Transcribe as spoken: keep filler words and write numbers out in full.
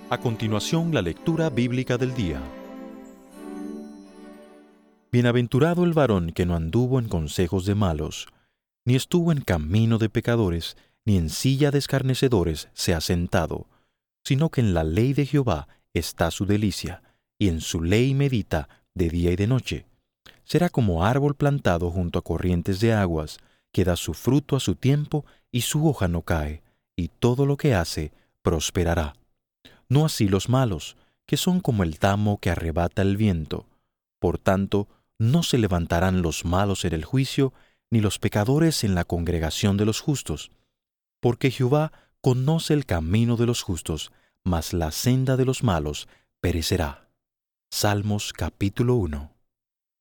A continuación, la lectura bíblica del día. Bienaventurado el varón que no anduvo en consejos de malos, ni estuvo en camino de pecadores, ni en silla de escarnecedores se ha sentado, sino que en la ley de Jehová está su delicia, y en su ley medita de día y de noche. Será como árbol plantado junto a corrientes de aguas, que da su fruto a su tiempo y su hoja no cae, y todo lo que hace prosperará. No así los malos, que son como el tamo que arrebata el viento. Por tanto, no se levantarán los malos en el juicio, ni los pecadores en la congregación de los justos. Porque Jehová conoce el camino de los justos, mas la senda de los malos perecerá. Salmos capítulo uno.